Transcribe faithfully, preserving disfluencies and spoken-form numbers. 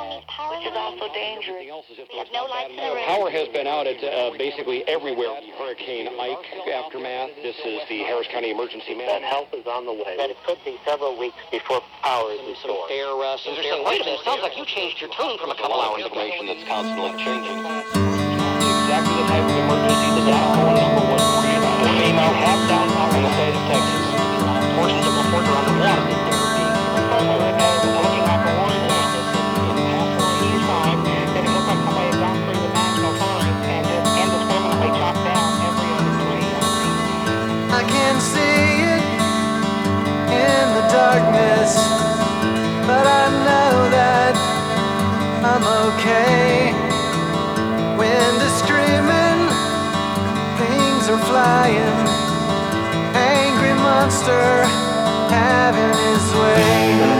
which is also dangerous. We have no lights in the room. Power has been out at uh, basically everywhere. Hurricane Ike aftermath. This is the Harris County Emergency Man. That help is on the way. That it could be several weeks before power is restored. Some air, uh, some You're saying, wait a minute, sounds like you changed your tune from a couple hours ago. information that's constantly changing. Exactly the type of emergency the data phone number was for you. FEMA have done in the state of Texas. Portions of the report are underwater. Looking at the warning list in Pasadena side, that it looked like somebody had gone through the national forest and just indiscriminately chopped down every other tree. I can see it in the darkness, but I know that I'm okay. Wind is screaming, things are flying, angry monster having his way.